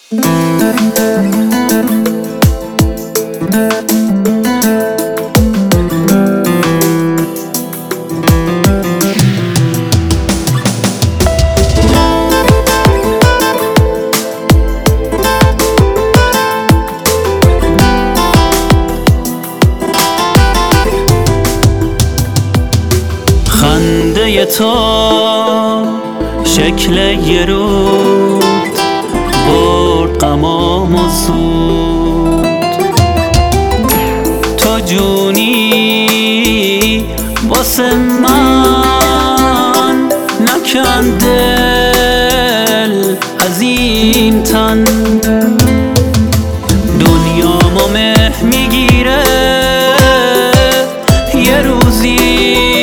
خنده تو شکل یه رود برد غمام و سود، تو جونی واسه من نکن دل از این تن، دنیامو مه میگیره یه روزی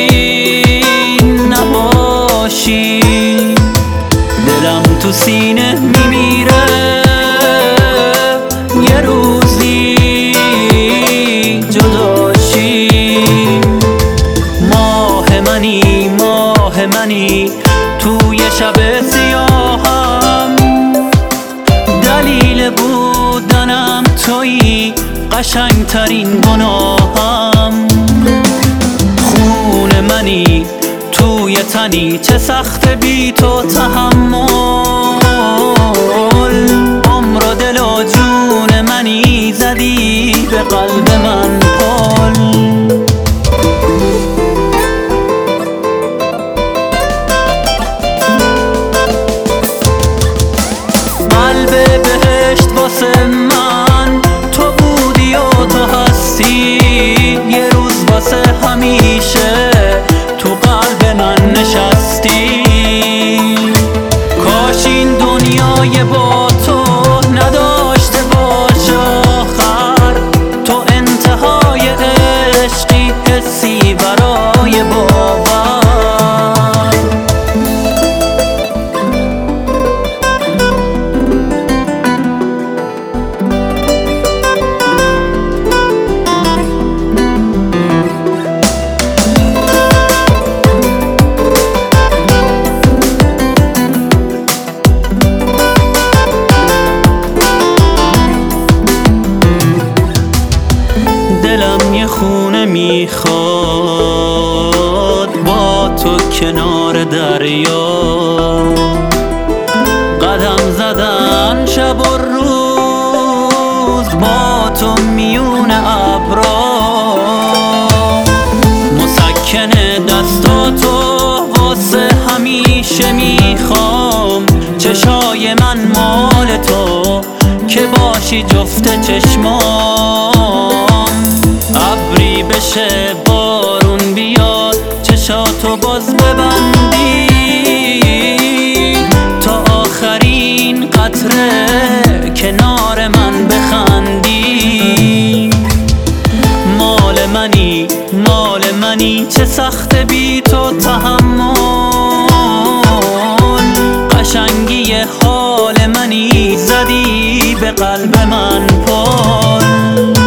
نباشی، دلم تو سینه میمیره یه روزی جداشی. ماه منی توی شب سیاهم، دلیل بودنم تویی قشنگترین گناهم. خون منی توی تنی چه سخت بی تو تحمل، عمر و دل و جون منی زدی به قلب من پل. قلب بهشت واسه من تو بودی و تو هستی، یه روز واسه همیشه تو قلب من نشستی. کاش این دنیای با تو نداشته باش آخر، تو انتهای عشقی حسی برای باور. دلم یه خونه میخواد با تو کنار دریا، قدم زدن شب و روز با تو میون ابرا، مسکن دستاتو واسه همیشه میخوام، چشای من مال تو که باشی جفت چشمام. ابری بشه بارون بیاد چشاتو باز ببندی، تا آخرین قطره کنار من بخندی. مال منی چه سخت بی تو تحمل، قشنگی حال منی زدی به قلب من پل.